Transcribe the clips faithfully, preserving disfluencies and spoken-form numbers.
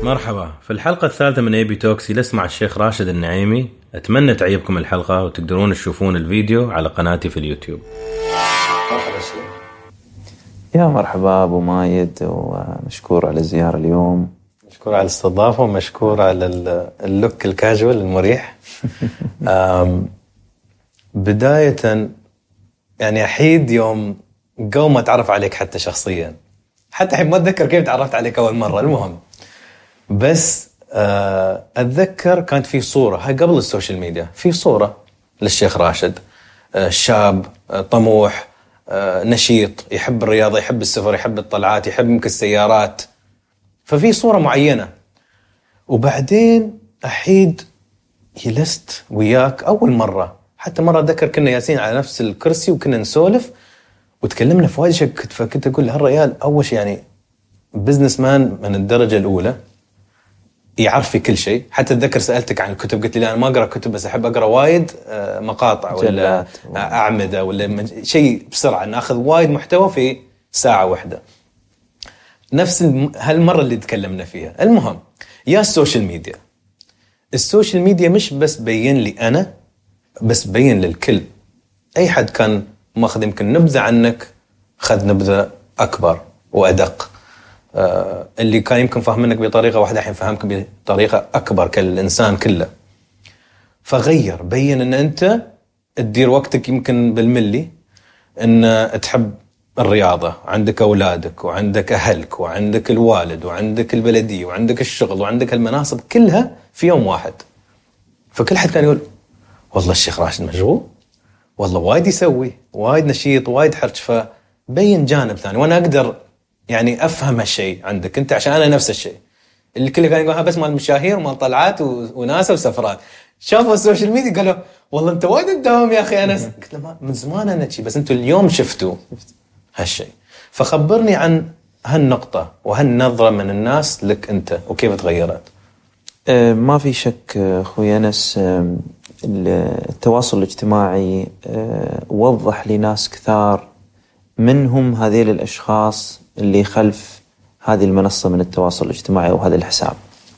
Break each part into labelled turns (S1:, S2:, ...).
S1: مرحبا، في الحلقة الثالثة من اي بي توكس جلست مع الشيخ راشد النعيمي. أتمنى تعجبكم الحلقة وتقدرون تشوفون الفيديو على قناتي في اليوتيوب.
S2: مرحبا شيخ.
S3: يا مرحبا أبو مايد، ومشكور على الزيارة اليوم.
S2: مشكور على الاستضافة ومشكور على اللوك الكاجوال المريح. بداية يعني أحيد يوم قوم أتعرف عليك حتى شخصيا، حتى الحين ما أتذكر كيف تعرفت عليك أول مرة. المهم بس أتذكر كانت في صورة، هاي قبل السوشيال ميديا، في صورة للشيخ راشد، شاب طموح نشيط، يحب الرياضة، يحب السفر، يحب الطلعات، يحب يمكن السيارات، ففي صورة معينة. وبعدين أحيد جلست وياك أول مرة، حتى مرة أتذكر كنا ياسين على نفس الكرسي وكنا نسولف وتكلمنا في وايد شيء، فكنت أقول هالرجال أول شيء يعني بزنس مان من الدرجة الأولى، يعرف في كل شيء. حتى أتذكر سألتك عن الكتب، قلت لي لا أنا ما أقرأ كتب بس أحب أقرأ وايد مقاطع ولا أعمدة ولا شيء بسرعة، نأخذ وايد محتوى في ساعة واحدة. نفس هالمرة اللي تكلمنا فيها. المهم يا السوشيال ميديا، السوشيال ميديا مش بس بين لي أنا، بس بين للكل. أي حد كان ماخذ يمكن نبذة عنك خذ نبذة أكبر وأدق. آه اللي كان يمكن فهمنك بطريقة واحدة الحين فهمك بطريقة أكبر كالإنسان كله. فغير، بين أن أنت تدير وقتك يمكن بالملي، أن تحب الرياضة، عندك أولادك وعندك أهلك وعندك الوالد وعندك البلدية وعندك الشغل وعندك المناصب كلها في يوم واحد. فكل حد كان يقول والله الشيخ راشد مشغول، والله وايد يسوي، وايد نشيط، وايد حرج. فبين جانب ثاني، وأنا أقدر يعني أفهم هالشيء عندك أنت، عشان أنا نفس الشيء اللي كله كان يقولها بس مال المشاهير ومال طلعات وناسة وسفرات. شافوا السوشيال ميديا قالوا والله أنت وايد تداوم يا أخي أنس. قلت له من زمان أنا شيء، بس أنتوا اليوم شفتوا هالشيء. فخبرني عن هالنقطة وهالنظرة من الناس لك أنت وكيف تغيرت.
S3: أه ما في شك أخوي أنس، أه التواصل الاجتماعي أه وضح لناس كثار منهم هذيل الأشخاص اللي خلف هذه المنصة من التواصل الاجتماعي أو هذا الحساب.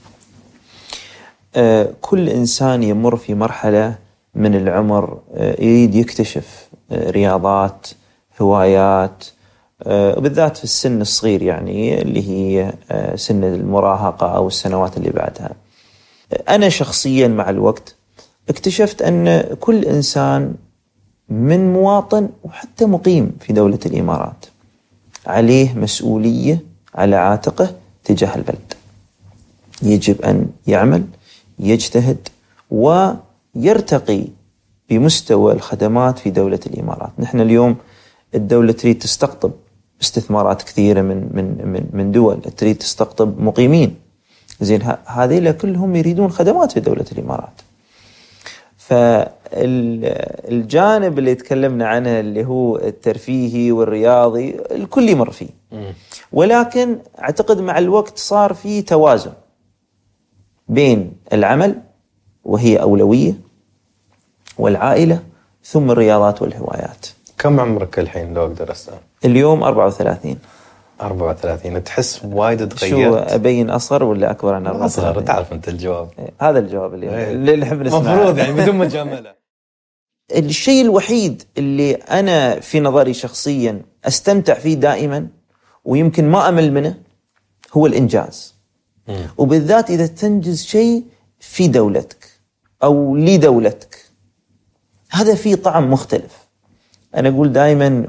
S3: أه كل إنسان يمر في مرحلة من العمر أه يريد يكتشف أه رياضات، هوايات، أه بالذات في السن الصغير، يعني اللي هي أه سن المراهقة أو السنوات اللي بعدها. أنا شخصيا مع الوقت اكتشفت أن كل إنسان من مواطن وحتى مقيم في دولة الإمارات عليه مسؤولية على عاتقه تجاه البلد. يجب أن يعمل، يجتهد، ويرتقي بمستوى الخدمات في دولة الإمارات. نحن اليوم الدولة تريد تستقطب استثمارات كثيرة من من من من دول، تريد تستقطب مقيمين. زين هذيلا كلهم يريدون خدمات في دولة الإمارات. فالجانب اللي تكلمنا عنه اللي هو الترفيهي والرياضي الكل يمر فيه، ولكن أعتقد مع الوقت صار في توازن بين العمل وهي أولوية، والعائلة، ثم الرياضات والهوايات.
S2: كم عمرك الحين لو أقدر أسأل؟
S3: اليوم أربعة وثلاثين.
S2: أربعة وثلاثين. تحس وايد تغيرت؟
S3: شو أبين أصغر ولا أكبر عن أربعة وثلاثين؟
S2: أصغر، تعرف أنت الجواب.
S3: هذا الجواب اللي اللي نحب نسمعه.
S2: مفروض يعني بدون مجاملة.
S3: الشيء الوحيد اللي أنا في نظري شخصيا أستمتع فيه دائما ويمكن ما أمل منه هو الإنجاز. م. وبالذات إذا تنجز شيء في دولتك أو لدولتك، هذا فيه طعم مختلف. أنا أقول دائما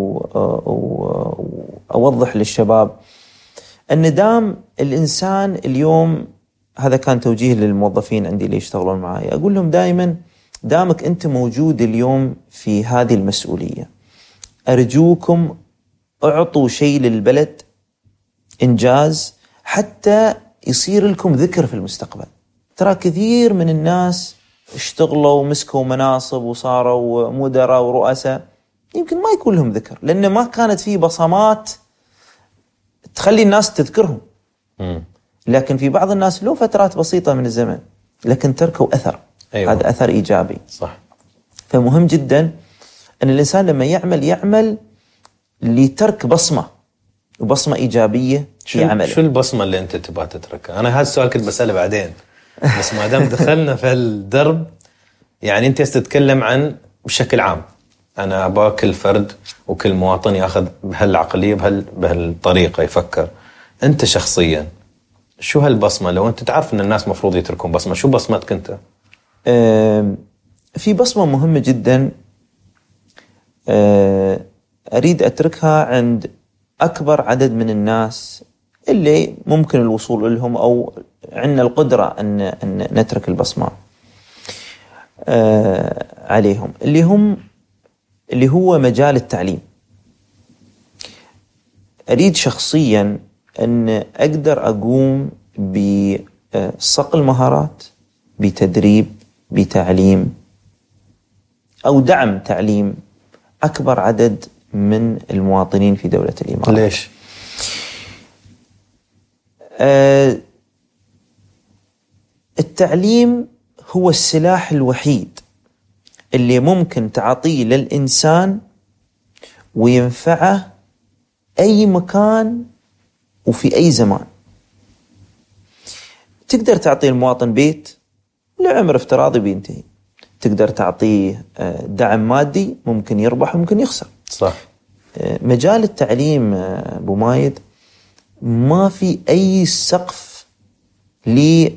S3: وأوضح للشباب أن دام الإنسان اليوم، هذا كان توجيه للموظفين عندي اللي يشتغلون معي، أقول لهم دائما دامك أنت موجود اليوم في هذه المسؤولية، أرجوكم أعطوا شيء للبلد، إنجاز، حتى يصير لكم ذكر في المستقبل. ترى كثير من الناس اشتغلوا ومسكوا مناصب وصاروا مدراء ورؤساء، يمكن ما يكون لهم ذكر لأن ما كانت فيه بصمات تخلي الناس تذكرهم. م. لكن في بعض الناس له فترات بسيطة من الزمن لكن تركوا أثر. أيوة. هذا أثر إيجابي.
S2: صح.
S3: فمهم جدا أن الإنسان لما يعمل يعمل لترك بصمة وبصمة إيجابية في عمله.
S2: شو البصمة اللي أنت تبغى تتركها؟ أنا هذا السؤال كنت بسأله بعدين، بس ما دام دخلنا في الدرب، يعني أنت تتكلم عن بشكل عام. أنا أبغى كل فرد وكل مواطن يأخذ بهالعقلية بهال بهالطريقة يفكر. أنت شخصيا شو هالبصمة؟ لو أنت تعرف أن الناس مفروض يتركون بصمة، شو بصمتك أنت؟
S3: أه في بصمة مهمة جدا أه أريد أتركها عند أكبر عدد من الناس اللي ممكن الوصول لهم أو عندنا القدرة أن, أن نترك البصمة أه عليهم، اللي هم اللي هو مجال التعليم. أريد شخصيا أن أقدر أقوم بصقل مهارات، بتدريب، بتعليم أو دعم تعليم أكبر عدد من المواطنين في دولة الإمارات.
S2: ليش؟
S3: آه التعليم هو السلاح الوحيد اللي ممكن تعطيه للإنسان وينفعه أي مكان وفي أي زمان. تقدر تعطيه المواطن بيت لعمر افتراضي بينتهي، تقدر تعطيه دعم مادي ممكن يربح وممكن يخسر.
S2: صح.
S3: مجال التعليم أبو مايد ما في أي سقف لي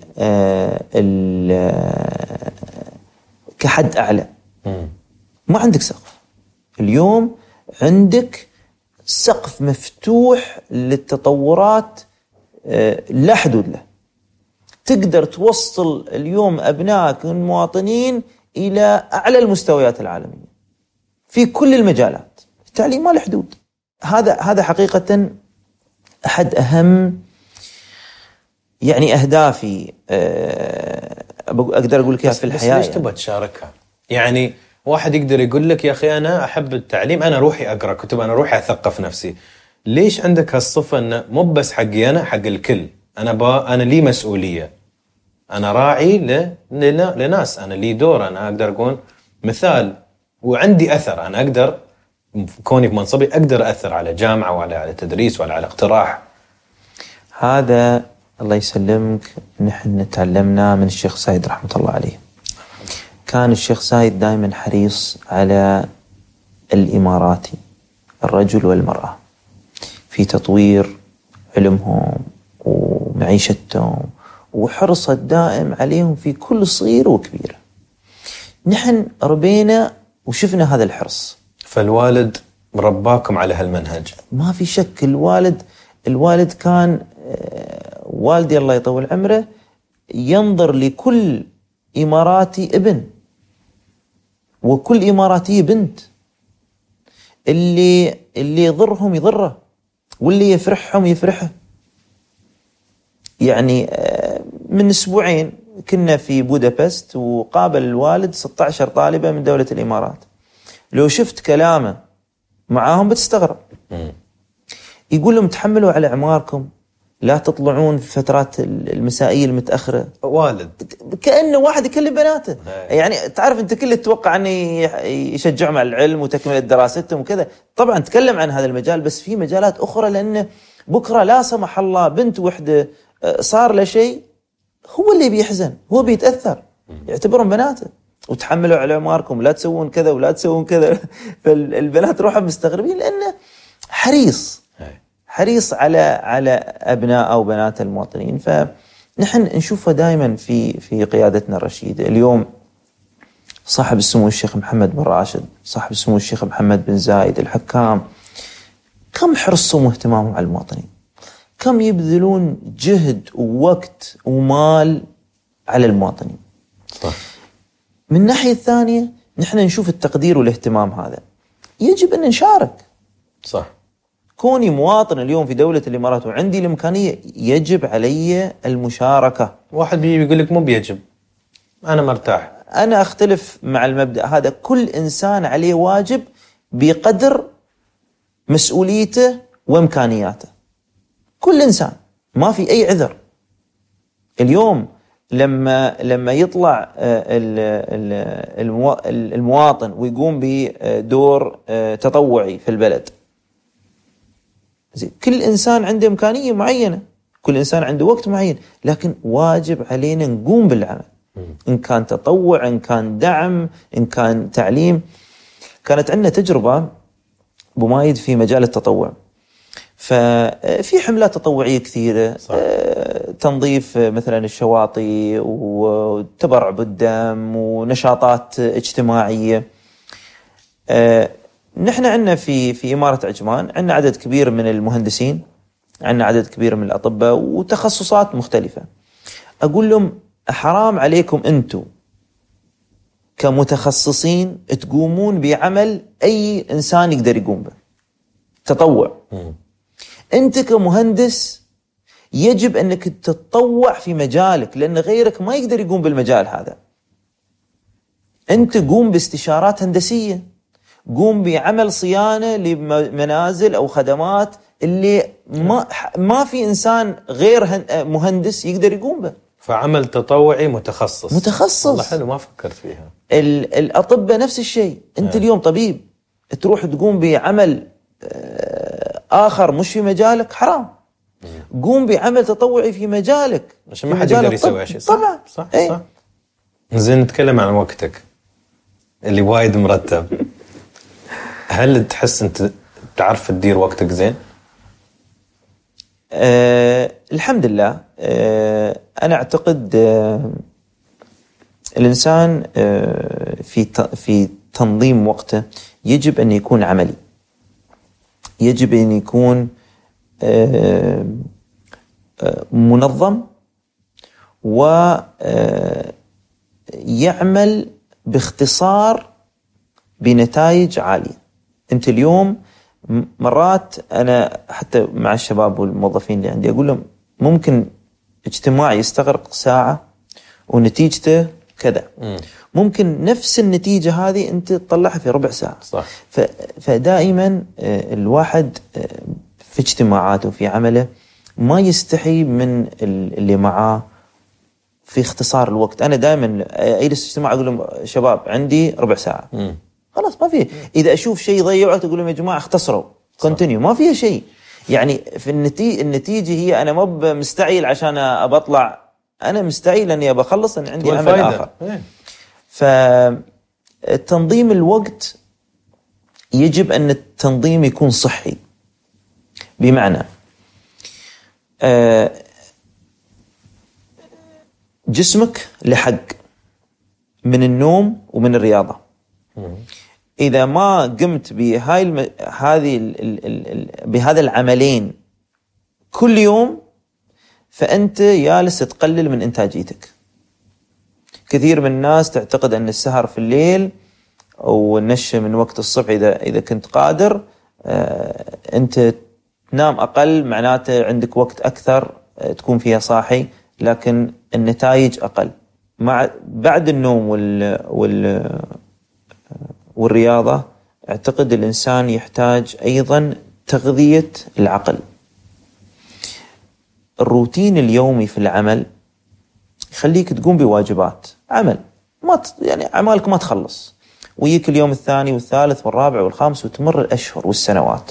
S3: كحد أعلى. ما عندك سقف اليوم، عندك سقف مفتوح للتطورات لا حدود له. تقدر توصل اليوم أبنائك المواطنين إلى أعلى المستويات العالمية في كل المجالات. التعليم ما له حدود. هذا هذا حقيقة أحد أهم يعني أهدافي، أقدر أقول لك في الحياة.
S2: بس ليش تبغى تشاركها؟ يعني واحد يقدر يقول لك يا أخي أنا أحب التعليم، أنا روحي أقرأ كتب، أنا روحي أثقف نفسي. ليش عندك هالصفة أنه مو بس حقي أنا، حق الكل؟ أنا با أنا لي مسؤولية، أنا راعي ل... لناس، أنا لي دور، أنا أقدر أكون مثال وعندي أثر. أنا أقدر كوني بمنصبي أقدر أثر على جامعة وعلى على تدريس وعلى على اقتراح.
S3: هذا الله يسلمك نحن تعلمنا من الشيخ سايد رحمة الله عليه. كان الشيخ سايد دائما حريص على الإماراتي الرجل والمرأة في تطوير علمهم ومعيشتهم، وحرصه الدائم عليهم في كل صغير وكبير. نحن ربينا وشفنا هذا الحرص.
S2: فالوالد رباكم على هالمنهج؟
S3: ما في شك. الوالد الوالد كان والدي الله يطول عمره ينظر لكل إماراتي ابن وكل إماراتي بنت. اللي اللي يضرهم يضره واللي يفرحهم يفرحه. يعني من أسبوعين كنا في بودابست وقابل الوالد ستة عشر طالبة من دولة الإمارات. لو شفت كلامه معاهم بتستغرب. يقول لهم تحملوا على أعماركم، لا تطلعون في فترات المسائية المتأخرة.
S2: والد
S3: كأنه واحد يكلم بناته. يعني تعرف أنت كل تتوقع أن يشجعهم على العلم وتكملة دراستهم وكذا. طبعا تكلم عن هذا المجال، بس في مجالات أخرى، لأنه بكرة لا سمح الله بنت وحدة صار له شيء هو اللي بيحزن، هو بيتأثر، يعتبرهم بناته. وتحملوا على أعماركم، لا تسوون كذا ولا تسوون كذا. فالبنات روحهم مستغربين لأنه حريص حريص على على أبناء أو بنات المواطنين. فنحن نشوفه دائما في في قيادتنا الرشيدة. اليوم صاحب السمو الشيخ محمد بن راشد، صاحب السمو الشيخ محمد بن زايد، الحكام، كم حرصهم واهتمامهم على المواطنين، كم يبذلون جهد ووقت ومال على المواطنين.
S2: صح.
S3: من الناحية الثانية نحن نشوف التقدير والاهتمام هذا، يجب أن نشارك.
S2: صح.
S3: كوني مواطن اليوم في دولة الإمارات وعندي الإمكانية، يجب علي المشاركة.
S2: واحد بيقول لك مو بيجب، أنا مرتاح.
S3: أنا أختلف مع المبدأ هذا. كل إنسان عليه واجب بقدر مسؤوليته وإمكانياته. كل إنسان، ما في أي عذر. اليوم لما لما يطلع المواطن ويقوم بدور تطوعي في البلد، زين كل إنسان عنده إمكانية معينة، كل إنسان عنده وقت معين، لكن واجب علينا نقوم بالعمل، إن كان تطوع، إن كان دعم، إن كان تعليم. كانت عندنا تجربة بمايد في مجال التطوع، ففي حملات تطوعية كثيرة، صح. تنظيف مثلا الشواطئ وتبرع بالدم ونشاطات اجتماعية. نحن عندنا في في إمارة عجمان عندنا عدد كبير من المهندسين، عندنا عدد كبير من الأطباء وتخصصات مختلفة. أقول لهم حرام عليكم أنتم كمتخصصين تقومون بعمل أي إنسان يقدر يقوم به، تطوع. م. أنت كمهندس يجب أنك تتطوع في مجالك، لأن غيرك ما يقدر يقوم بالمجال هذا. أنت قوم باستشارات هندسية، قوم بعمل صيانة لمنازل أو خدمات اللي ما ما في إنسان غير مهندس يقدر يقوم به.
S2: فعمل تطوعي متخصص.
S3: متخصص.
S2: والله حلو، ما فكرت فيها.
S3: الأطباء نفس الشيء. أنت يعني. اليوم طبيب تروح تقوم بعمل آخر مش في مجالك، حرام. مم. قوم بعمل تطوعي في مجالك
S2: عشان ما حد يقدر يسوي شيء.
S3: طبعا
S2: صح ايه؟ صح. زين نتكلم عن وقتك اللي وايد مرتب. هل تحس أنت تعرف تدير وقتك زين؟
S3: أه الحمد لله. أه أنا أعتقد أه الإنسان أه في في تنظيم وقته يجب أن يكون عملي، يجب أن يكون أه أه منظم، ويعمل باختصار بنتائج عالية. أنت اليوم مرات أنا حتى مع الشباب والموظفين اللي عندي أقول لهم ممكن اجتماع يستغرق ساعة ونتيجته كذا، م. ممكن نفس النتيجة هذه أنت تطلعها في ربع ساعة.
S2: صح.
S3: فدائما الواحد في اجتماعاته في عمله ما يستحي من اللي معاه في اختصار الوقت. أنا دائما أجلس اجتماع أقول لهم شباب عندي ربع ساعة، م. خلاص ما فيه. إذا أشوف شيء ضيع وقت أقول لهم يا جماعة اختصروا، كونتينيو، ما فيه شيء. يعني في النتيجة النتيجة هي أنا ما مستعيل عشان أبطلع، أنا مستعيل أني أبخلص أن عندي عمل آخر. فالتنظيم الوقت يجب أن التنظيم يكون صحي، بمعنى جسمك لحق من النوم ومن الرياضة. إذا ما قمت بهاي الم... هذه ال... ال... ال... بهذا العملين كل يوم فأنت جالس تقلل من إنتاجيتك. كثير من الناس تعتقد أن السهر في الليل أو النشة من وقت الصبح إذا إذا كنت قادر آه... أنت تنام أقل معناته عندك وقت أكثر آه... تكون فيها صاحي، لكن النتائج أقل. مع بعد النوم وال وال والرياضة أعتقد الإنسان يحتاج أيضا تغذية العقل. الروتين اليومي في العمل يخليك تقوم بواجبات عمل، ما ت... يعني أعمالك ما تخلص، ويجيك اليوم الثاني والثالث والرابع والخامس وتمر الأشهر والسنوات.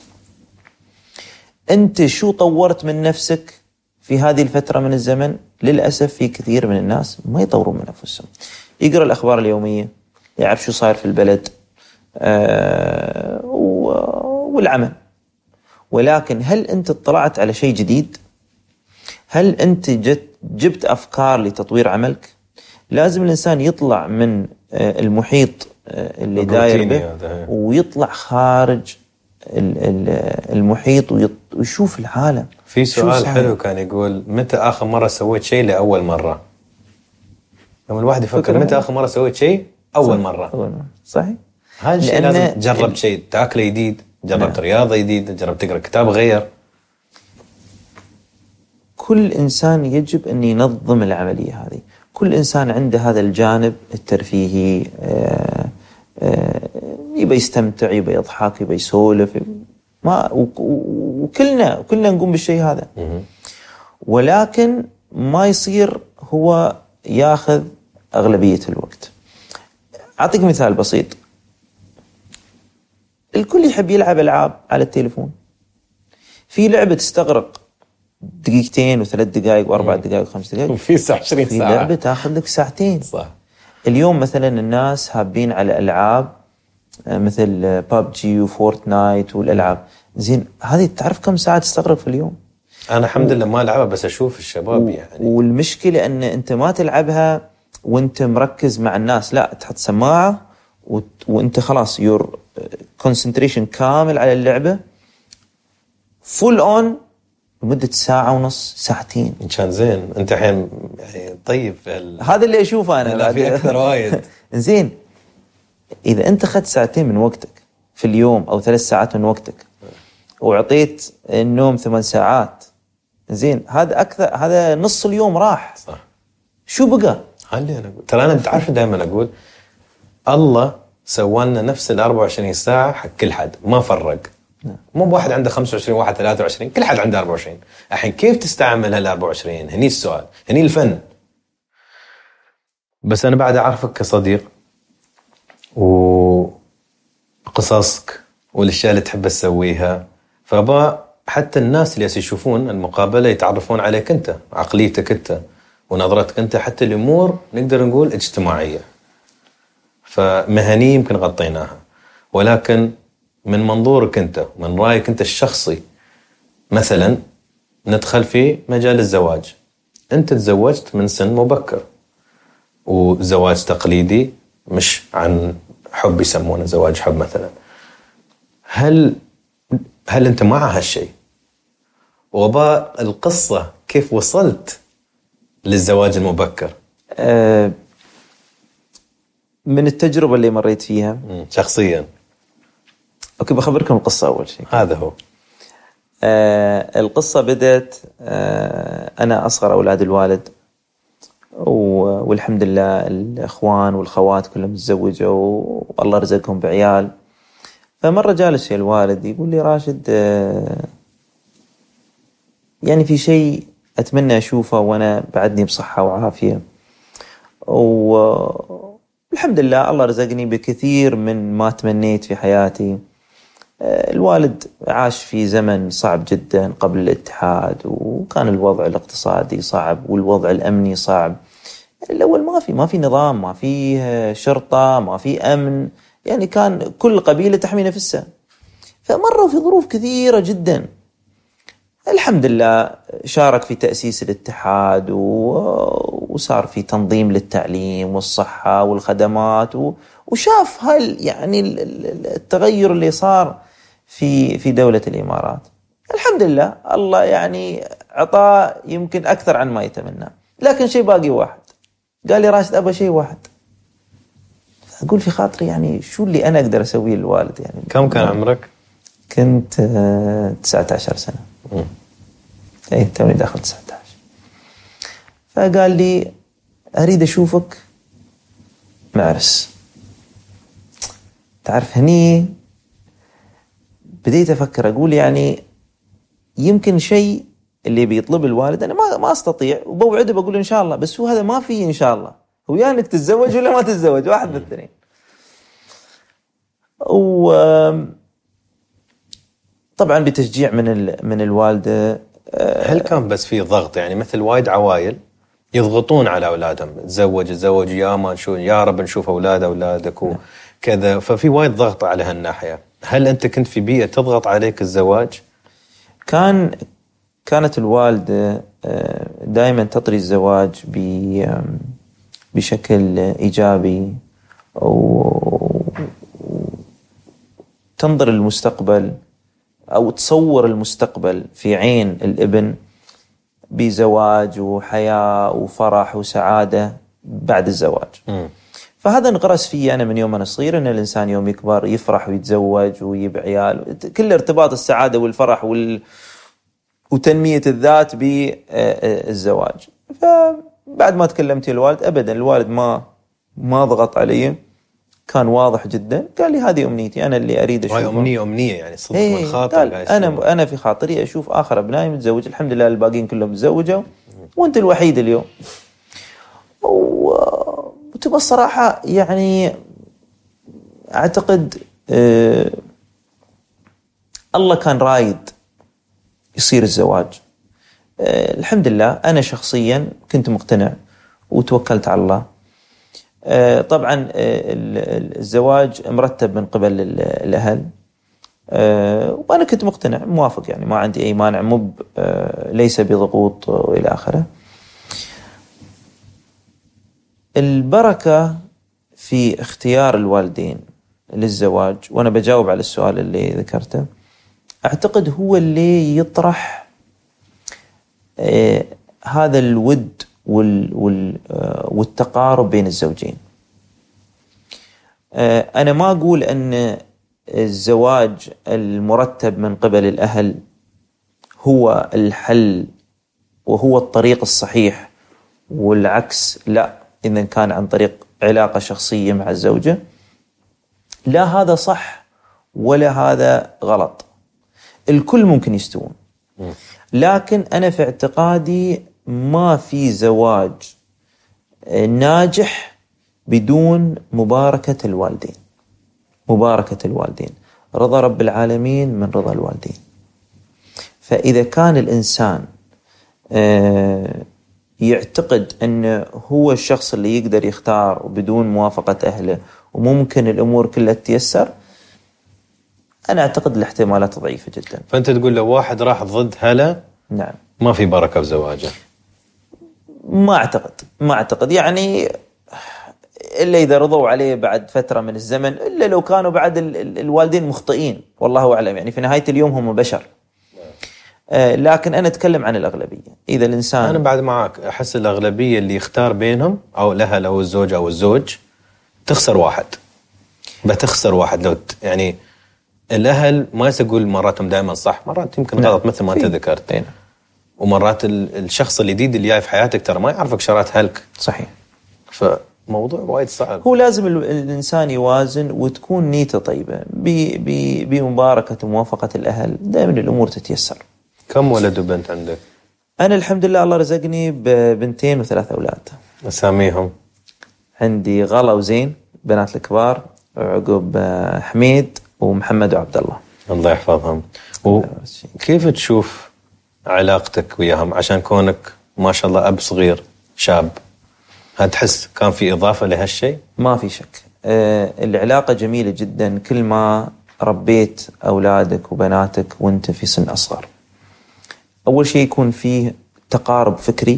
S3: أنت شو طورت من نفسك في هذه الفترة من الزمن؟ للأسف في كثير من الناس ما يطورون من أنفسهم. يقرأ الأخبار اليومية، يعرف شو صاير في البلد آه والعمل، ولكن هل أنت اطلعت على شيء جديد؟ هل أنت جت جبت أفكار لتطوير عملك؟ لازم الإنسان يطلع من آه المحيط آه اللي داير به ويطلع خارج المحيط ويشوف العالم.
S2: في سؤال حلو كان يقول متى آخر مرة سويت شيء لأول مرة؟ لما الواحد يفكر متى آخر مرة سويت شيء أول مرة.
S3: أول مرة صحيح.
S2: هذا الشيء لازم تجرب ال... شيء تأكله جديد، جربت رياضة جديدة، جربت تقرأ كتاب غير.
S3: كل إنسان يجب أن ينظم العملية هذه. كل إنسان عنده هذا الجانب الترفيهي، آآ آآ يبي يستمتع، يبي يضحك، يبي يسولف، ما وكلنا كلنا نقوم بالشيء هذا، ولكن ما يصير هو ياخذ أغلبية الوقت. أعطيك مثال بسيط. الكل يحب يلعب ألعاب على التليفون. في لعبة تستغرق دقيقتين وثلاث دقائق وأربع دقائق وخمس دقائق،
S2: وفي عشرين
S3: في
S2: ساعة
S3: لعبة تأخذ لك ساعتين.
S2: صح.
S3: اليوم مثلا الناس هابين على ألعاب مثل بابجي وفورتنايت والألعاب، زين هذه تعرف كم ساعة تستغرق في اليوم؟
S2: أنا الحمد لله ما ألعبها، بس أشوف الشباب يعني.
S3: والمشكلة أن أنت ما تلعبها وأنت مركز مع الناس، لا تحط سماعة وأنت خلاص يور كونسنتريشن كامل على اللعبة فول أون لمدة ساعة ونص ساعتين.
S2: كان زين. أنت الحين يعني طيب ال...
S3: هذا اللي أشوفه أنا.
S2: لا في أكثر وايد.
S3: زين إذا أنت خدت ساعتين من وقتك في اليوم أو ثلاث ساعات من وقتك وعطيت النوم ثمان ساعات، زين هذا أكثر، هذا نص اليوم راح.
S2: صح.
S3: شو بقى؟
S2: خلي أنا أقول ترى أنا تعرف دائما أقول الله سوالنا نفس الأربع وعشرين ساعة حق كل حد، ما فرق. مو بواحد عنده خمسة وعشرين واحد ثلاثة وعشرين، كل حد عنده أربعة وعشرين. الحين كيف تستعمل هالأربعة وعشرين؟ هني السؤال، هني الفن. بس أنا بعد أعرفك كصديق وقصصك والأشياء اللي تحب تسويها، فبا حتى الناس اللي يشوفون المقابلة يتعرفون عليك أنت، عقليتك أنت ونظرتك أنت، حتى الأمور نقدر نقول اجتماعية. فمهنية يمكن غطيناها، ولكن من منظورك أنت، من رأيك أنت الشخصي، مثلا ندخل في مجال الزواج. أنت تزوجت من سن مبكر، وزواج تقليدي مش عن حب يسمونه زواج حب مثلا. هل هل أنت مع هالشيء؟ وباء القصة كيف وصلت للزواج المبكر؟
S3: أه من التجربة اللي مريت فيها
S2: شخصيا.
S3: أوكي بخبركم القصة أول شيء.
S2: هذا هو.
S3: أه القصة بدأت أه أنا أصغر أولاد الوالد، والحمد لله الأخوان والخوات كلهم تزوجوا والله رزقهم بعيال. فمرة جالس الوالد يقول لي راشد أه يعني في شيء أتمنى أشوفه وأنا بعدني بصحة وعافية، والحمد لله الله رزقني بكثير من ما تمنيت في حياتي. الوالد عاش في زمن صعب جدا قبل الاتحاد، وكان الوضع الاقتصادي صعب والوضع الأمني صعب. الأول ما في ما في نظام، ما في شرطة، ما في أمن، يعني كان كل قبيلة تحمي نفسها. فمروا في ظروف كثيرة جدا. الحمد لله شارك في تأسيس الاتحاد، وصار في تنظيم للتعليم والصحة والخدمات، وشاف هل يعني التغير اللي صار في في دولة الإمارات. الحمد لله الله يعني عطاه يمكن أكثر عن ما يتمنى، لكن شيء باقي واحد. قال لي راشد أبغى شيء واحد. أقول في خاطري يعني شو اللي أنا أقدر أسويه للوالد يعني.
S2: كم كان عمرك؟
S3: كنت تسعة عشر سنة. م. ايه توني داخل تسعة عشر. فقال لي أريد أشوفك معرس. تعرف هني بديت أفكر، أقول يعني يمكن شيء اللي بيطلب الوالد أنا ما ما أستطيع، وبوعده بقول إن شاء الله، بس هو هذا ما فيه إن شاء الله، هو يعني إنك تتزوج ولا ما تتزوج، واحد من الاثنين. وطبعا بتشجيع من من الوالدة.
S2: هل كان بس في ضغط يعني مثل وايد عوائل يضغطون على أولادهم تزوج تزوج يا ما نشوف يا رب نشوف أولاد أولادك وكذا، ففي وايد ضغط على هالناحية. هل أنت كنت في بيئة تضغط عليك الزواج؟
S3: كان كانت الوالدة دائما تطري الزواج بشكل إيجابي، وتنظر المستقبل أو تصور المستقبل في عين الابن بزواج وحياة وفرح وسعادة بعد الزواج. م. فهذا انغرس فيه أنا من يوم أنا صغير، أن الإنسان يوم يكبر يفرح ويتزوج ويجيب عيال، كل ارتباط السعادة والفرح وال... وتنمية الذات بالزواج. فبعد ما تكلمت الوالد أبدا الوالد ما ما ضغط علي، كان واضح جدا. قال لي هذه أمنيتي أنا اللي أريد أشوفها.
S2: أمنية أمنية يعني صدق
S3: من
S2: خاطر.
S3: أنا أنا في خاطري أشوف آخر أبنائي متزوج، الحمد لله الباقين كلهم تزوجوا وأنت الوحيد اليوم. وتبقى الصراحة يعني أعتقد آه الله كان رايد يصير الزواج. أه الحمد لله أنا شخصيا كنت مقتنع وتوكلت على الله. أه طبعا أه الزواج مرتب من قبل الأهل، أه وأنا كنت مقتنع موافق، يعني ما عندي أي مانع، مب أه ليس بضغوط وإلى آخره. البركة في اختيار الوالدين للزواج، وأنا بجاوب على السؤال اللي ذكرته، أعتقد هو اللي يطرح آه هذا الود وال وال آه والتقارب بين الزوجين. آه أنا ما أقول أن الزواج المرتب من قبل الأهل هو الحل وهو الطريق الصحيح، والعكس لا، إذا كان عن طريق علاقة شخصية مع الزوجة لا هذا صح ولا هذا غلط، الكل ممكن يستوون. لكن أنا في اعتقادي ما في زواج ناجح بدون مباركة الوالدين. مباركة الوالدين، رضا رب العالمين من رضا الوالدين. فإذا كان الإنسان يعتقد أنه هو الشخص اللي يقدر يختار بدون موافقة أهله وممكن الأمور كلها تتيسر، أنا أعتقد الاحتمالات ضعيفة جدا.
S2: فأنت تقول لو واحد راح ضد هلا
S3: نعم
S2: ما في بركة في زواجه؟
S3: ما أعتقد ما أعتقد يعني إلا إذا رضوا عليه بعد فترة من الزمن، إلا لو كانوا بعد الوالدين مخطئين، والله أعلم، يعني في نهاية اليوم هم بشر. آه لكن أنا أتكلم عن الأغلبية. إذا الإنسان،
S2: أنا بعد معك، أحس الأغلبية اللي يختار بينهم أو الأهل أو الزوج أو الزوج تخسر واحد، بتخسر واحد. لو يعني الأهل ما يقول مراتهم دائما صح، مرات يمكن غلط مثل ما أنت ذكرت، ومرات الشخص الجديد اللي جاي في حياتك ترى ما يعرفك شرات هلك.
S3: صحيح.
S2: فموضوع وايد صعب.
S3: هو لازم الإنسان يوازن وتكون نيته طيبة بمباركة وموافقة الأهل، دائما الأمور تتيسر.
S2: كم ولد وبنت عندك؟
S3: أنا الحمد لله الله رزقني ببنتين وثلاث أولاد.
S2: أساميهم؟
S3: عندي غلا وزين بنات الكبار، وعقب حميد ومحمد وعبد الله.
S2: الله يحفظهم. وكيف تشوف علاقتك وياهم عشان كونك ما شاء الله أب صغير شاب؟ هتحس كان في إضافة لهالشيء؟
S3: ما في شك. أه العلاقة جميلة جدا كل ما ربيت أولادك وبناتك وانت في سن أصغر. أول شيء يكون فيه تقارب فكري.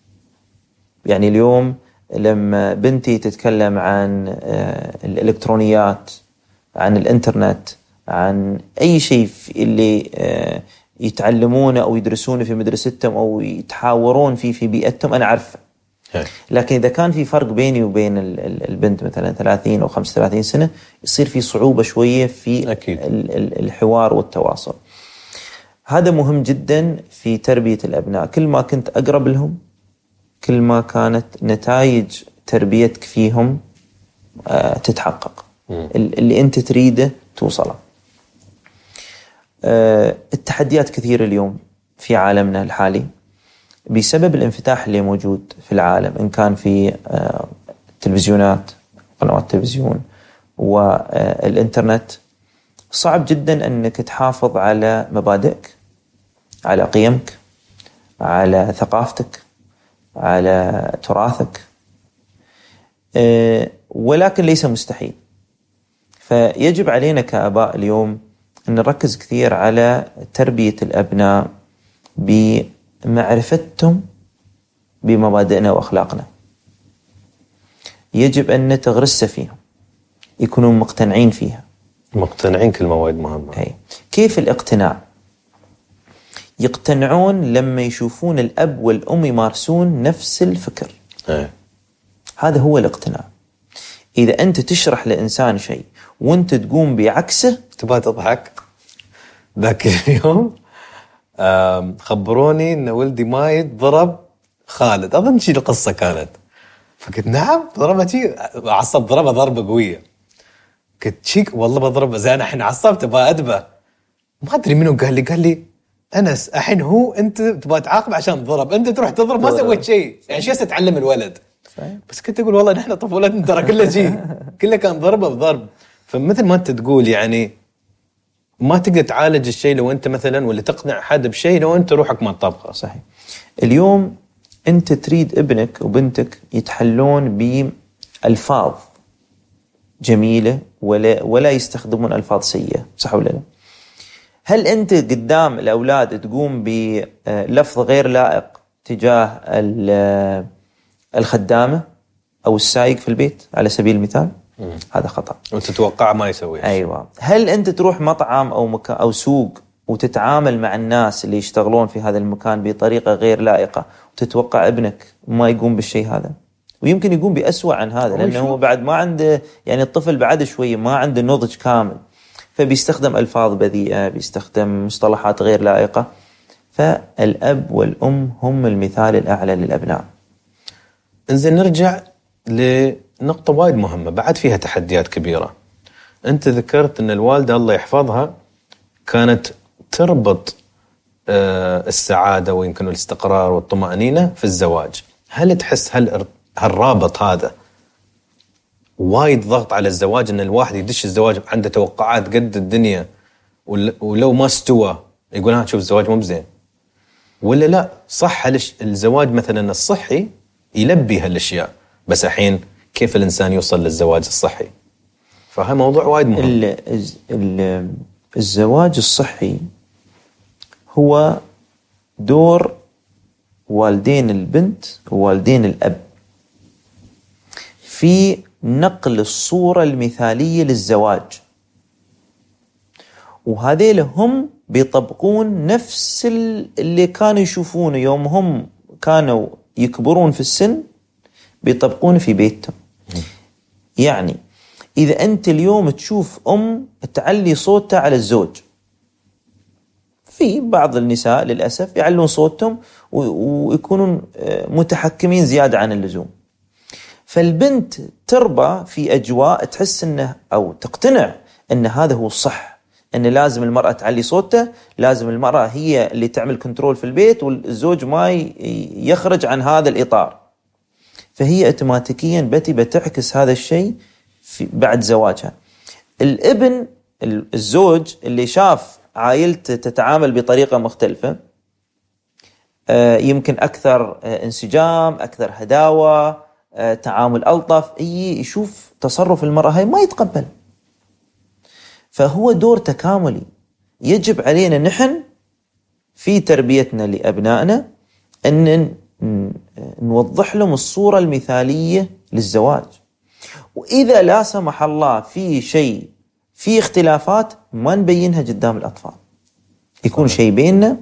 S3: يعني اليوم لما بنتي تتكلم عن أه الإلكترونيات، عن الإنترنت، عن أي شيء اللي أه يتعلمونه أو يدرسونه في مدرستهم أو يتحاورون فيه في بيئتهم، أنا عارفه. لكن إذا كان في فرق بيني وبين البنت مثلا ثلاثين أو خمسة وثلاثين سنة، يصير في صعوبة شوية في
S2: أكيد.
S3: الحوار والتواصل. هذا مهم جدا في تربية الأبناء. كل ما كنت أقرب لهم كل ما كانت نتائج تربيتك فيهم تتحقق، اللي أنت تريده توصله. التحديات كثيرة اليوم في عالمنا الحالي بسبب الانفتاح اللي موجود في العالم، إن كان في التلفزيونات، قنوات التلفزيون والإنترنت. صعب جدا أنك تحافظ على مبادئك، على قيمك، على ثقافتك، على تراثك، ولكن ليس مستحيل. فيجب علينا كآباء اليوم أن نركز كثير على تربية الأبناء بمعرفتهم بمبادئنا وأخلاقنا. يجب أن نتغرس فيهم، يكونون مقتنعين فيها.
S2: مقتنعين كلمة وايد مهمة.
S3: هي. كيف الاقتناع؟ يقتنعون لما يشوفون الأب والأم يمارسون نفس الفكر.
S2: هي.
S3: هذا هو الاقتناع. إذا أنت تشرح لإنسان شيء وأنت تقوم بعكسه،
S2: تبغى تضحك. ذاك اليوم خبروني إن ولدي مايد ضرب خالد، أظن شيء القصة كانت، فقلت نعم ضربه شيء، عصب ضربه ضربة قوية. قلت شيك والله بضربه زين، الحين عصبت تبغى أدبه. ما أدري منو قال لي، قال لي أنس الحين هو أنت تبغى تعاقب عشان ضرب، أنت تروح تضرب ما سويت شيء، يعني شو تتعلم الولد. بس كنت أقول والله نحن طفولتنا ترى كلها شيء، كلها كان ضربه بضرب. فمثل ما أنت تقول يعني ما تقدر تعالج الشيء لو أنت مثلا، ولا تقنع حد بشيء لو أنت روحك ما تطبقه.
S3: صحيح. اليوم أنت تريد ابنك وبنتك يتحلون بألفاظ جميلة ولا ولا يستخدمون ألفاظ سيئة، صح ولا لا؟ هل أنت قدام الأولاد تقوم بلفظ غير لائق تجاه الخدامة أو السائق في البيت على سبيل المثال؟ مم. هذا خطأ.
S2: وتتوقع ما يسوي.
S3: أيوة. هل أنت تروح مطعم أو مكان أو سوق وتتعامل مع الناس اللي يشتغلون في هذا المكان بطريقة غير لائقة وتتوقع ابنك ما يقوم بالشيء هذا؟ ويمكن يقوم بأسوأ عن هذا، لأنه هو بعد ما عنده، يعني الطفل بعد شوية ما عنده نضج كامل، فبيستخدم ألفاظ بذيئة، بيستخدم مصطلحات غير لائقة. فالأب والأم هم المثال الأعلى للأبناء.
S2: إنزين نرجع لنقطة وايد مهمة بعد فيها تحديات كبيرة. أنت ذكرت أن الوالدة الله يحفظها كانت تربط السعادة ويمكن الاستقرار والطمأنينة في الزواج. هل تحس هل هالرابط هذا وايد ضغط على الزواج، أن الواحد يدش الزواج عنده توقعات قد الدنيا، ولو ما استوى يقول ها شوف الزواج مو بزين، ولا لا صح الزواج مثلا الصحي يلبي هالاشياء، بس الحين كيف الانسان يوصل للزواج الصحي؟ فهذا موضوع وايد مهم.
S3: الزواج الصحي هو دور والدين البنت ووالدين الأب في نقل الصورة المثالية للزواج، وهذيل هم بيطبقون نفس اللي كانوا يشوفونه يوم هم كانوا يكبرون في السن، بيطبقون في بيتهم. يعني إذا أنت اليوم تشوف أم تعلي صوتها على الزوج، في بعض النساء للأسف يعلون صوتهم ويكونون متحكمين زيادة عن اللزوم، فالبنت تربى في أجواء تحس أنه أو تقتنع أن هذا هو الصح، أن لازم المرأة تعلي صوتها، لازم المرأة هي اللي تعمل كنترول في البيت والزوج ما يخرج عن هذا الإطار. فهي أوتوماتيكيا بتي بتعكس هذا الشيء بعد زواجها. الابن الزوج اللي شاف عائلته تتعامل بطريقة مختلفة، يمكن أكثر انسجام، أكثر هداوة، تعامل ألطف، يشوف تصرف المرأة هاي ما يتقبل. فهو دور تكاملي يجب علينا نحن في تربيتنا لأبنائنا أن نوضح لهم الصورة المثالية للزواج. وإذا لا سمح الله في شيء في اختلافات ما نبينها قدام الأطفال، يكون شيء بيننا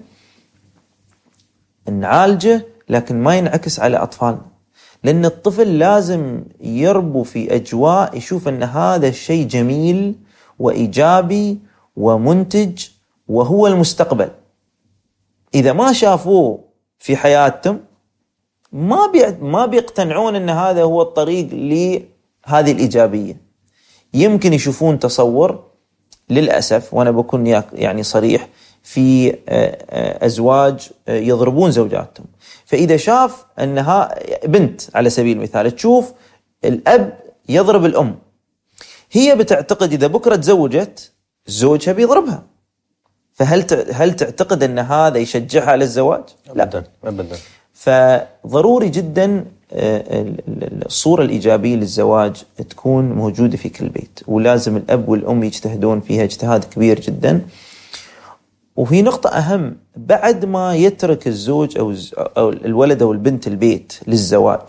S3: نعالجه لكن ما ينعكس على أطفالنا، لأن الطفل لازم يربو في أجواء يشوف أن هذا الشيء جميل وإيجابي ومنتج وهو المستقبل. إذا ما شافوه في حياتهم ما بي ما بيقتنعون أن هذا هو الطريق لهذه الإيجابية. يمكن يشوفون تصور للأسف، وأنا بكون يعني صريح، في أزواج يضربون زوجاتهم. فإذا شاف أنها بنت على سبيل المثال تشوف الأب يضرب الأم، هي بتعتقد إذا بكرة تزوجت زوجها بيضربها، فهل هل تعتقد أن هذا يشجعها على الزواج؟
S2: أبدا أبدا.
S3: فضروري جدا الصورة الإيجابية للزواج تكون موجودة في كل بيت، ولازم الأب والأم يجتهدون فيها اجتهاد كبير جدا. وفي نقطة أهم، بعد ما يترك الزوج أو الولد أو البنت البيت للزواج،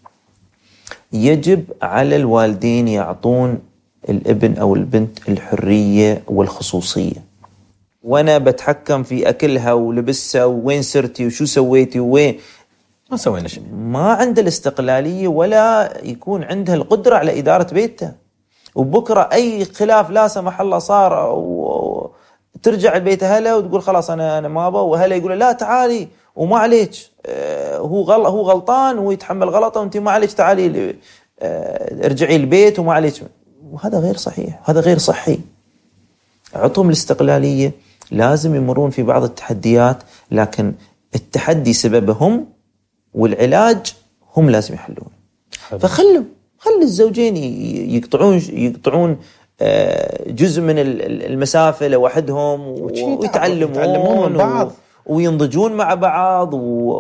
S3: يجب على الوالدين يعطون الابن أو البنت الحرية والخصوصية. وأنا بتحكم في أكلها ولبسها ووين سرتي وشو سويتي ووين،
S2: ما سوينا شيء.
S3: ما عنده الاستقلالية ولا يكون عندها القدرة على إدارة بيتها. وبكرة أي خلاف لا سمح الله صار وترجع البيت هلا وتقول خلاص أنا أنا ما أبغى، وهلا يقول لا تعالي وما عليك، هو غلط هو غلطان ويتحمل غلطه وأنت ما عليك، تعالي ارجعي البيت وما عليك. وهذا غير صحيح، هذا غير صحي. عطهم الاستقلالية، لازم يمرون في بعض التحديات، لكن التحدي سببهم والعلاج هم لازم يحلون. فخلوا خلي الزوجين يقطعون يقطعون جزء من المسافة لوحدهم ويتعلمون بعض وينضجون مع بعض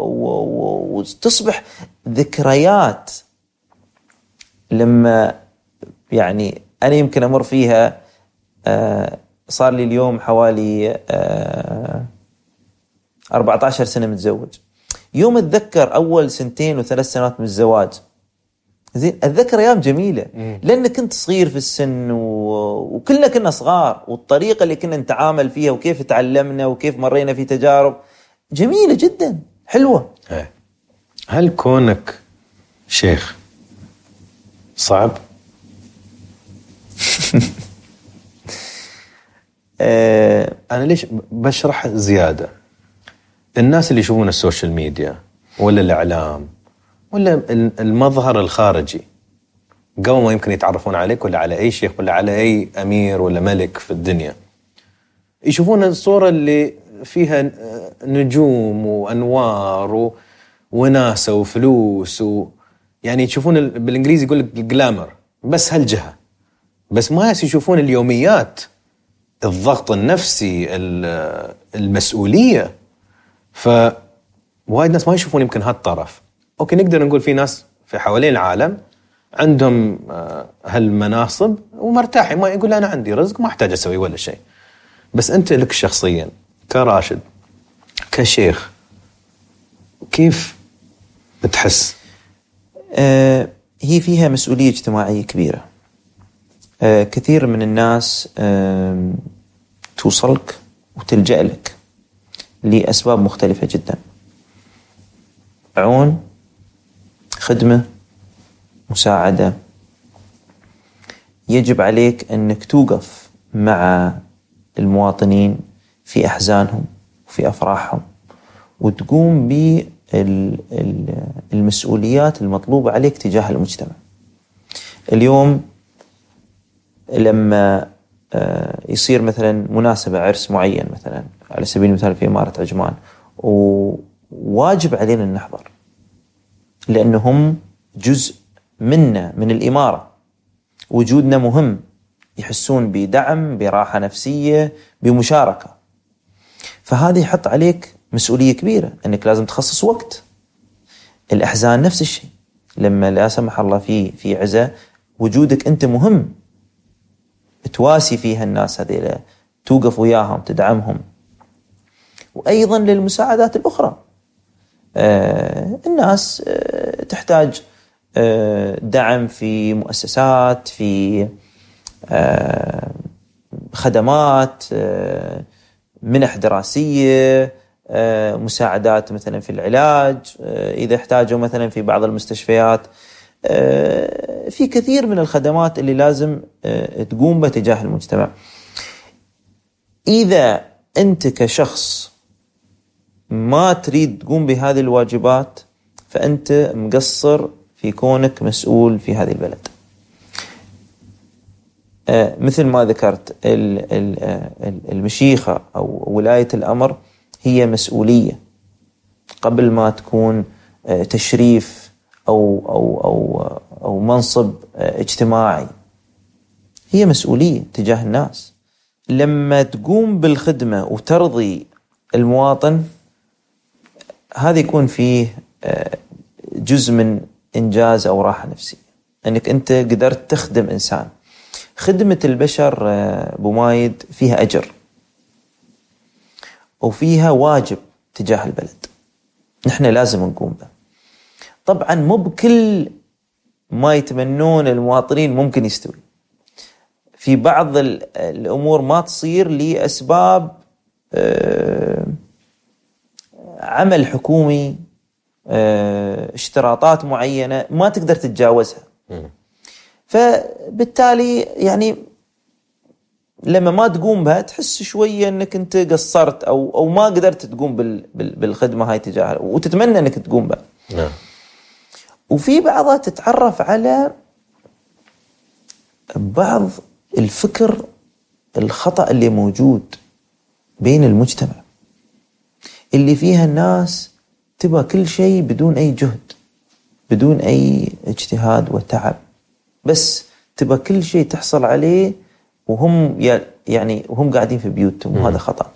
S3: وتصبح ذكريات. لما يعني أنا يمكن أمر فيها، صار لي اليوم حوالي أربعة عشر سنة متزوج. يوم أتذكر أول سنتين وثلاث سنوات من الزواج، زين أتذكر أيام جميلة لأن كنت صغير في السن و... وكلنا كنا صغار، والطريقة اللي كنا نتعامل فيها وكيف تعلمنا وكيف مرينا في تجارب جميلة جدا حلوة.
S2: هل كونك شيخ صعب؟ أنا ليش بشرح زيادة؟ الناس اللي يشوفون السوشيال ميديا ولا الإعلام ولا المظهر الخارجي قبل ما يمكن يتعرفون عليك ولا على أي شيخ ولا على أي أمير ولا ملك في الدنيا، يشوفون الصورة اللي فيها نجوم وأنوار وناسة وفلوس و... يعني يشوفون بالإنجليزي يقول لك الجلامر بس هالجهة، بس ما يشوفون اليوميات، الضغط النفسي، المسؤولية. فوايد ناس ما يشوفون يمكن هالطرف. أوكي نقدر نقول في ناس في حوالين العالم عندهم هالمناصب ومرتاحين، ما يقول أنا عندي رزق ما أحتاج أسوي ولا شيء. بس أنت لك شخصيا كراشد كشيخ كيف بتحس؟
S3: آه هي فيها مسؤولية اجتماعية كبيرة. آه كثير من الناس آه توصلك وتلجأ لك لأسباب مختلفة جدا، عون، خدمة، مساعدة. يجب عليك أنك توقف مع المواطنين في أحزانهم وفي أفراحهم وتقوم بالمسؤوليات المطلوبة عليك تجاه المجتمع. اليوم لما يصير مثلا مناسبة عرس معين مثلا على سبيل المثال في إمارة عجمان، وواجب علينا أن نحضر لأنهم جزء منا من الإمارة، وجودنا مهم، يحسون بدعم، براحة نفسية، بمشاركة. فهذا يحط عليك مسؤولية كبيرة أنك لازم تخصص وقت. الأحزان نفس الشيء، لما لا سمح الله في في عزاء وجودك أنت مهم، تواسي فيها الناس هذه، توقف وياهم، تدعمهم. وأيضا للمساعدات الأخرى، آه الناس آه تحتاج آه دعم في مؤسسات، في آه خدمات، آه منح دراسية، آه مساعدات مثلا في العلاج، آه إذا احتاجوا مثلا في بعض المستشفيات. آه في كثير من الخدمات اللي لازم آه تقوم بتجاه المجتمع. إذا أنت كشخص ما تريد تقوم بهذه الواجبات فأنت مقصر في كونك مسؤول في هذه البلد. آه مثل ما ذكرت، المشيخة أو ولاية الأمر هي مسؤولية قبل ما تكون آه تشريف أو, أو, أو, أو منصب آه اجتماعي. هي مسؤولية تجاه الناس. لما تقوم بالخدمة وترضي المواطن، هذا يكون فيه جزء من إنجاز أو راحة نفسية، أنك أنت قدرت تخدم إنسان. خدمة البشر بمايد فيها أجر وفيها واجب تجاه البلد، نحن لازم نقوم به. طبعا مو بكل ما يتمنون المواطنين ممكن يستوي، في بعض الأمور ما تصير لأسباب عمل حكومي، اشتراطات معينة ما تقدر تتجاوزها. فبالتالي يعني لما ما تقوم بها تحس شوية أنك أنت قصرت أو أو ما قدرت تقوم بالخدمة هاي تجاهها، وتتمنى أنك تقوم بها.
S2: نعم.
S3: وفي بعضها تتعرف على بعض الفكر الخطأ اللي موجود بين المجتمع، اللي فيها الناس تبغى كل شيء بدون أي جهد، بدون أي اجتهاد وتعب، بس تبغى كل شيء تحصل عليه وهم يعني وهم قاعدين في بيوتهم، وهذا خطأ.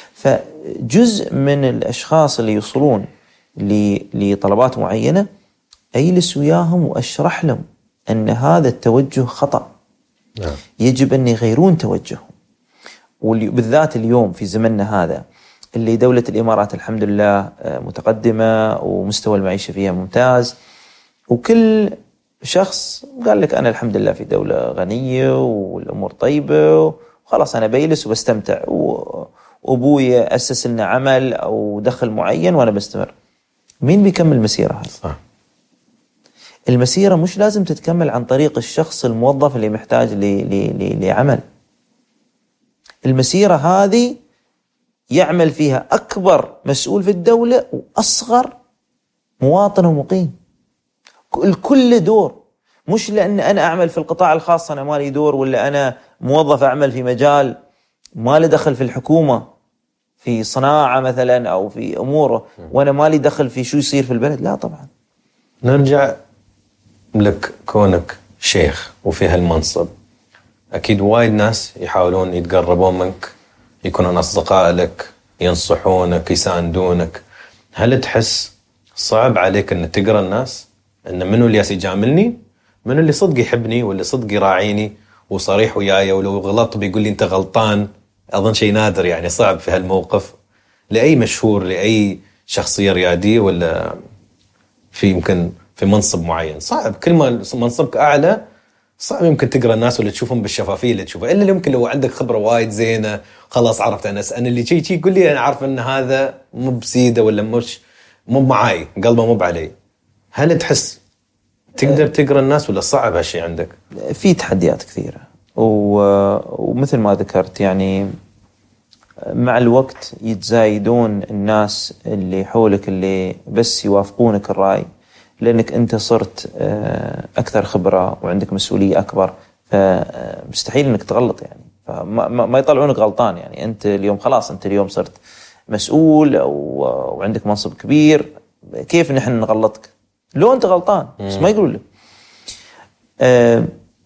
S3: فجزء من الأشخاص اللي يوصلون لطلبات معينة أجلس وياهم وأشرح لهم أن هذا التوجه خطأ، نعم. يجب أن يغيرون توجههم. وبالذات اليوم في زمننا هذا اللي دولة الإمارات الحمد لله متقدمة ومستوى المعيشة فيها ممتاز، وكل شخص قال لك أنا الحمد لله في دولة غنية والأمور طيبة وخلاص أنا بيلس وبستمتع، وأبوي أسس لنا عمل أو دخل معين وأنا بستمر. مين بيكمل المسيرة هذه؟ صح. المسيرة مش لازم تتكمل عن طريق الشخص الموظف اللي محتاج لعمل. المسيرة هذه يعمل فيها أكبر مسؤول في الدولة وأصغر مواطن ومقيم. الكل دور، مش لأن أنا أعمل في القطاع الخاص أنا مالي دور، ولا أنا موظف أعمل في مجال مالي دخل في الحكومة في صناعة مثلا أو في أموره وأنا مالي دخل في شو يصير في البلد. لا طبعا.
S2: نرجع لك كونك شيخ وفي هالمنصب، أكيد وايد ناس يحاولون يتقربون منك، يكونون أصدقاء لك، ينصحونك، يساندونك. هل تحس صعب عليك أن تقرأ الناس؟ أن منو اللي يجاملني، منو اللي صدق يحبني واللي صدق يراعيني وصريح وياي، ولو غلط بيقول لي أنت غلطان؟ أظن شيء نادر يعني، صعب في هالموقف لأي مشهور، لأي شخصية ريادية ولا في يمكن في منصب معين. صعب، كل ما منصبك أعلى صعب يمكن تقرأ الناس ولا تشوفهم بالشفافية اللي تشوفها، إلا اللي يمكن لو عندك خبرة وايد زينة خلاص عرفت أنا أنا اللي شيء شيء يقول لي أنا عارف أن هذا مو بسيدة ولا مش مو معاي، قلبه مو بعلي. هل تحس تقدر تقرأ الناس ولا صعب هالشيء عندك؟
S3: في تحديات كثيرة، ومثل ما ذكرت يعني مع الوقت يتزايدون الناس اللي حولك اللي بس يوافقونك الرأي، لأنك أنت صرت أكثر خبرة وعندك مسؤولية أكبر، فمستحيل أنك تغلط يعني، فما ما يطلعونك غلطان يعني. أنت اليوم خلاص، أنت اليوم صرت مسؤول وعندك منصب كبير، كيف نحن نغلطك؟ لو أنت غلطان بس ما يقولوا لك. أه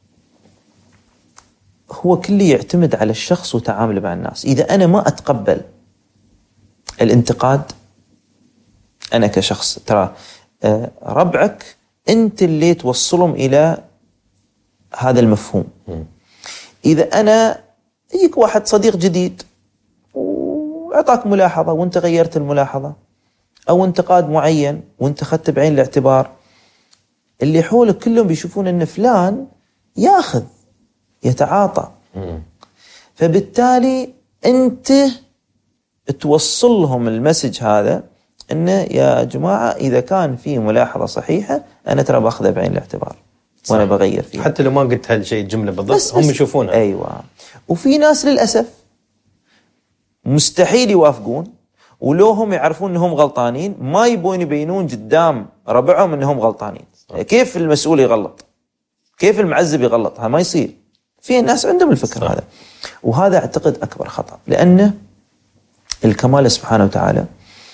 S3: هو كله يعتمد على الشخص وتعامله مع الناس. إذا أنا ما أتقبل الانتقاد أنا كشخص، ترى أه ربعك أنت اللي توصلهم إلى هذا المفهوم. إذا أنا يجيك واحد صديق جديد وأعطاك ملاحظة وأنت غيرت الملاحظة، أو انتقاد معين وأنت خدت بعين الاعتبار، اللي حولك كلهم بيشوفون أن فلان ياخذ يتعاطى، فبالتالي أنت توصل لهم المسج هذا أن يا جماعة إذا كان في ملاحظة صحيحة أنا ترى باخذها بعين الاعتبار وأنا بغير فيها،
S2: حتى لو ما قلت هالشيء جملة بالضبط هم يشوفونها.
S3: أيوة. وفي ناس للأسف مستحيل يوافقون، ولو هم يعرفون أنهم غلطانين ما يبون يبينون قدام ربعهم أنهم غلطانين. كيف المسؤول يغلط؟ كيف المعذب يغلط؟ ها ما يصير. في ناس عندهم الفكر صح. هذا، وهذا أعتقد أكبر خطأ، لأن الكمال سبحانه وتعالى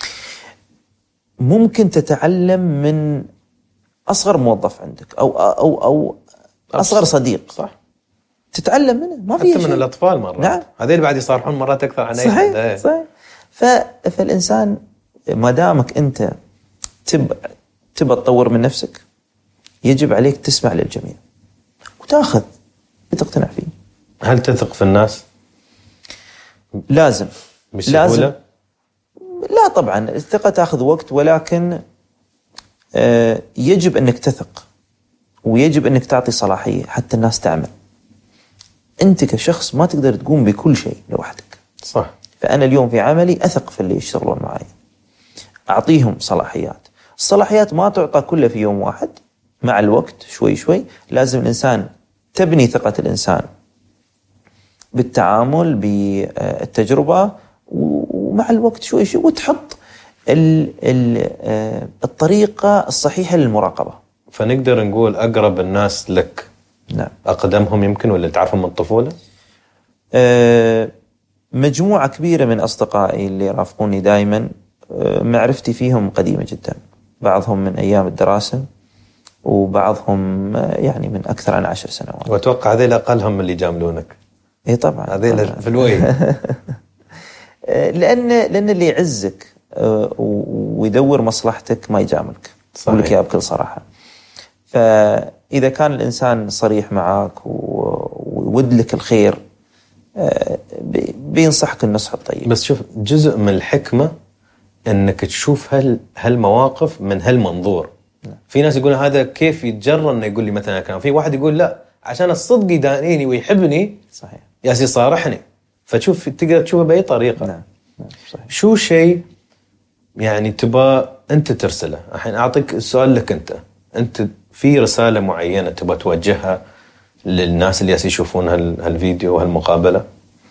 S3: ممكن تتعلم من أصغر موظف عندك أو أو أو أصغر صديق،
S2: صح،
S3: تتعلم منه، ما في
S2: حتى من الأطفال مرات.
S3: نعم.
S2: هذيل بعد يصارحون مرات أكثر عن أي
S3: حد.
S2: صحيح
S3: صحيح. ف... فالإنسان ما دامك أنت تب تبى تطور من نفسك يجب عليك تسمع للجميع وتأخذ تقتنع فيه.
S2: هل تثق في الناس؟
S3: لازم.
S2: بسهولة؟
S3: لازم. لا طبعا الثقة تأخذ وقت، ولكن آه يجب أنك تثق ويجب أنك تعطي صلاحية حتى الناس تعمل. أنت كشخص ما تقدر تقوم بكل شيء لوحدك.
S2: صح.
S3: فأنا اليوم في عملي أثق في اللي يشتغلون معي، أعطيهم صلاحيات. الصلاحيات ما تعطى كلها في يوم واحد، مع الوقت شوي شوي لازم الإنسان تبني ثقة الإنسان بالتعامل بالتجربة، ومع الوقت شوي شوي وتحط ال ال الطريقة الصحيحة للمراقبة.
S2: فنقدر نقول أقرب الناس لك
S3: نعم
S2: أقدمهم يمكن، ولا تعرفهم من الطفولة؟
S3: أه مجموعة كبيرة من أصدقائي اللي يرافقوني دائما معرفتي فيهم قديمة جدا، بعضهم من أيام الدراسة وبعضهم يعني من أكثر عن عشر سنوات.
S2: وأتوقع هذه أقلهم اللي جاملونك.
S3: اي طبعا
S2: هذه في الوي.
S3: لان لان اللي يعزك ويدور مصلحتك ما يجاملك، اقول لك اياها بكل صراحه. فاذا كان الانسان صريح معك ويود لك الخير بينصحك النصح الطيب.
S2: بس شوف، جزء من الحكمه انك تشوف هال هالمواقف من هالمنظور. في ناس يقولون هذا كيف يتجرأ انه يقول لي مثلا كلام، في واحد يقول لا عشان الصدق يدانيني ويحبني
S3: صحيح
S2: ياسي صارحني، فتشوف تقدر تشوفه باي طريقه.
S3: نعم. نعم. صحيح.
S2: شو شيء يعني تبى انت ترسله؟ الحين اعطيك السؤال لك انت انت في رساله معينه تبى توجهها للناس اللي يشوفون هالفيديو وهالمقابله؟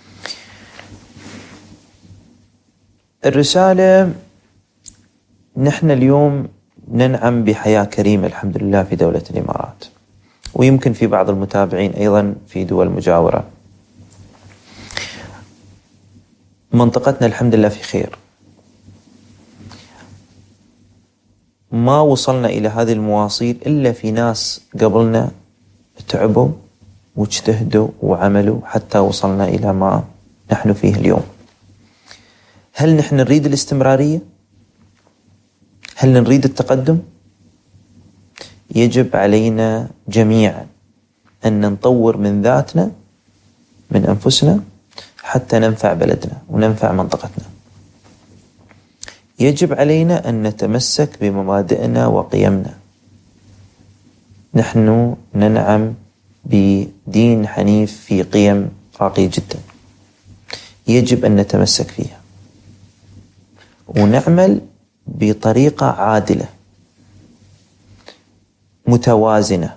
S3: الرساله، نحن اليوم ننعم بحياه كريمه الحمد لله في دوله الامارات، ويمكن في بعض المتابعين ايضا في دول مجاوره. منطقتنا الحمد لله في خير. ما وصلنا إلى هذه المواصيل إلا في ناس قبلنا تعبوا واجتهدوا وعملوا حتى وصلنا إلى ما نحن فيه اليوم. هل نحن نريد الاستمرارية؟ هل نريد التقدم؟ يجب علينا جميعا أن نطور من ذاتنا، من أنفسنا، حتى ننفع بلدنا وننفع منطقتنا. يجب علينا أن نتمسك بمبادئنا وقيمنا. نحن ننعم بدين حنيف في قيم راقية جدا، يجب أن نتمسك فيها ونعمل بطريقة عادلة متوازنة،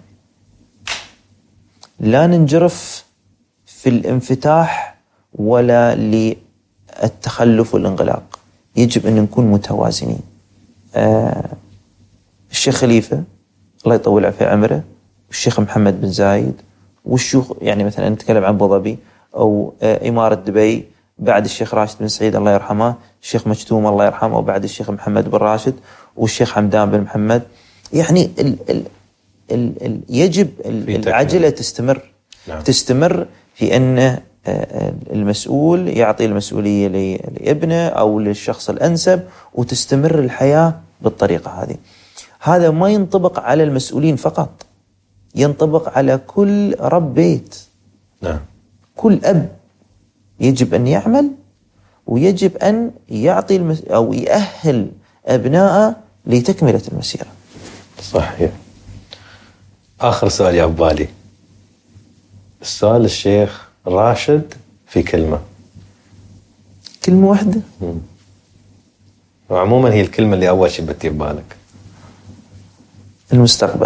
S3: لا ننجرف في الانفتاح ولا للتخلف والانغلاق. يجب أن نكون متوازنين. آه الشيخ خليفة الله يطول في عمره، والشيخ محمد بن زايد، والشيوخ يعني مثلا نتكلم عن أبو ظبي أو آه إمارة دبي، بعد الشيخ راشد بن سعيد الله يرحمه، الشيخ مجتوم الله يرحمه، وبعد الشيخ محمد بن راشد، والشيخ حمدان بن محمد. يعني ال ال ال ال يجب العجلة تستمر.
S2: نعم. تستمر
S3: في أن المسؤول يعطي المسؤولية لابنه أو للشخص الأنسب، وتستمر الحياة بالطريقة هذه. هذا ما ينطبق على المسؤولين فقط، ينطبق على كل رب بيت.
S2: نعم.
S3: كل أب يجب أن يعمل، ويجب أن يعطي المس... أو يأهل أبناءه لتكملة المسيرة.
S2: صحيح. آخر سؤال يا بالي، السؤال الشيخ راشد في كلمة
S3: كلمة واحدة.
S2: مم. وعموما هي الكلمة اللي أول شيء بتجي ببالك.
S3: المستقبل.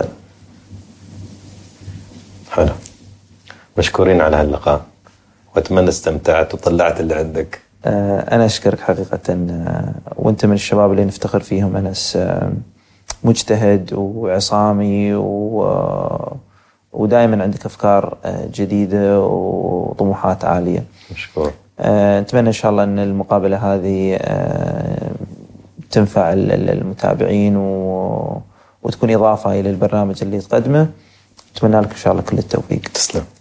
S2: حلو، مشكورين على هاللقاء، وأتمنى استمتعت وطلعت اللي عندك.
S3: آه أنا أشكرك حقيقة، آه وأنت من الشباب اللي نفتخر فيهم. أنس آه مجتهد وعصامي و ودائما عندك أفكار جديدة وطموحات عالية.
S2: مشكور.
S3: نتمنى إن شاء الله أن المقابلة هذه تنفع المتابعين وتكون إضافة إلى البرنامج اللي تقدمه. أتمنى لك إن شاء الله كل التوفيق.
S2: تسلم.